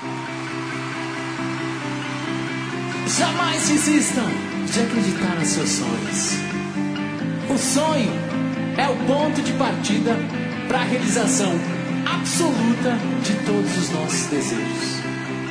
Jamais desistam de acreditar nos seus sonhos. O sonho é o ponto de partida para a realização absoluta de todos os nossos desejos.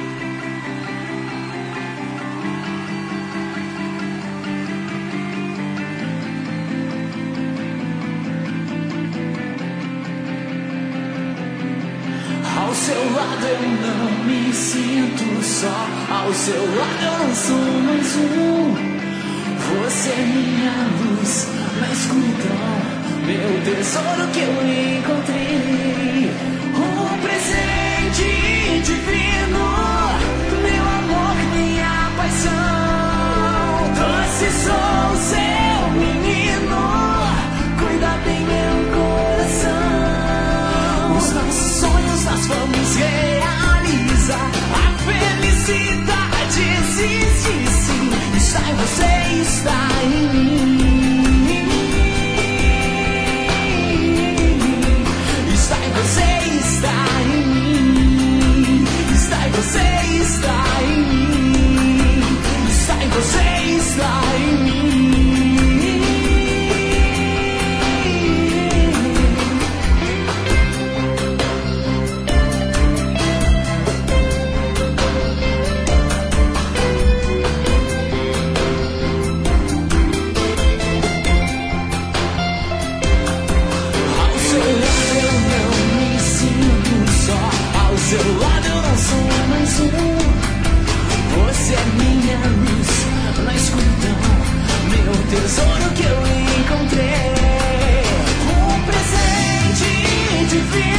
Ao seu lado eu não me sinto só. Ao seu lado eu não sou mais um. Você é minha luz na escuridão, meu tesouro que eu encontrei. Um presente divino, meu amor, minha paixão. Doce sou seu menino, cuida bem meu coração. Os nossos sonhos nós vamos realizar. A felicidade existe sim. Está em você, está em mim. Está em você, está em mim. Está em você, está em mim. Está em você, está em mim. Ao seu lado eu não sou mais um. Você é minha luz na escuridão, meu tesouro que eu encontrei. Um presente divino.